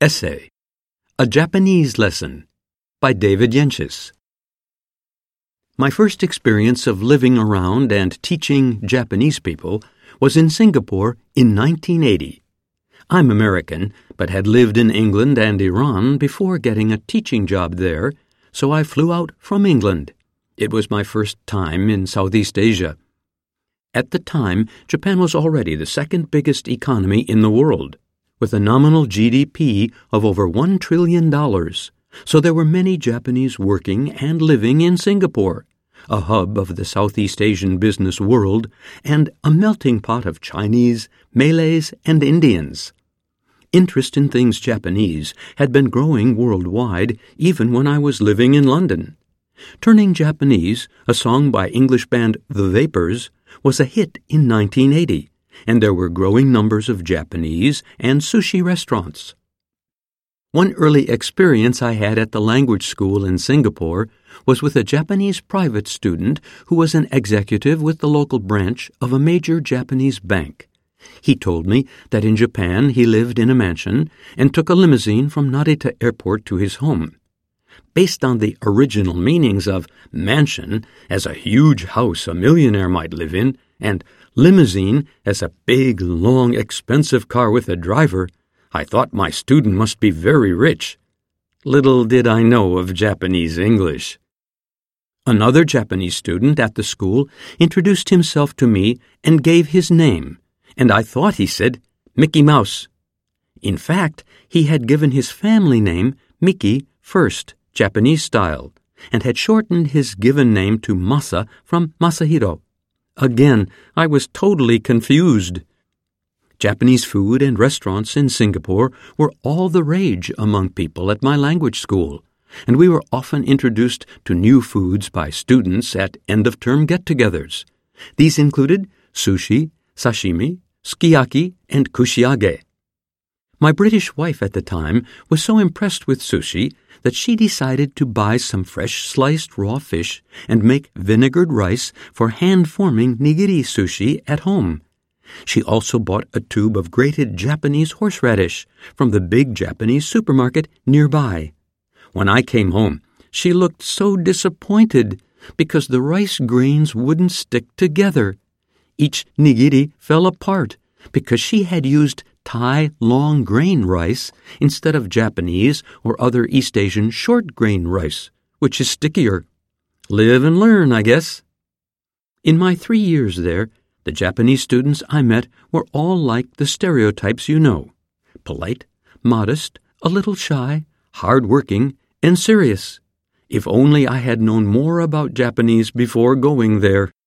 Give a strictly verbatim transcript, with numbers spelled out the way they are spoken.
Essay: A Japanese Lesson by David Yenches. My first experience of living around and teaching Japanese people was in Singapore in nineteen eighty. I'm American, but had lived in England and Iran before getting a teaching job there, so I flew out from England. It was my first time in Southeast Asia. At the time, Japan was already the second biggest economy in the world, with a nominal G D P of over one trillion dollars, so there were many Japanese working and living in Singapore, a hub of the Southeast Asian business world and a melting pot of Chinese, Malays, and Indians. Interest in things Japanese had been growing worldwide even when I was living in London. Turning Japanese, a song by English band The Vapors, was a hit in nineteen eighty, and there were growing numbers of Japanese and sushi restaurants. One early experience I had at the language school in Singapore was with a Japanese private student who was an executive with the local branch of a major Japanese bank. He told me that in Japan he lived in a mansion and took a limousine from Narita Airport to his home. Based on the original meanings of mansion as a huge house a millionaire might live in, and limousine as a big, long, expensive car with a driver, I thought my student must be very rich. Little did I know of Japanese English. Another Japanese student at the school introduced himself to me and gave his name, and I thought he said Mickey Mouse. In fact, he had given his family name Mickey first, Japanese style, and had shortened his given name to Masa from Masahiro. Again, I was totally confused. Japanese food and restaurants in Singapore were all the rage among people at my language school, and we were often introduced to new foods by students at end-of-term get-togethers. These included sushi, sashimi, sukiyaki, and kushiage. My British wife at the time was so impressed with sushi that she decided to buy some fresh sliced raw fish and make vinegared rice for hand-forming nigiri sushi at home. She also bought a tube of grated Japanese horseradish from the big Japanese supermarket nearby. When I came home, she looked so disappointed because the rice grains wouldn't stick together. Each nigiri fell apart because she had used Thai long-grain rice instead of Japanese or other East Asian short-grain rice, which is stickier. Live and learn, I guess. In my three years there, the Japanese students I met were all like the stereotypes you know: polite, modest, a little shy, hard-working, and serious. If only I had known more about Japanese before going there.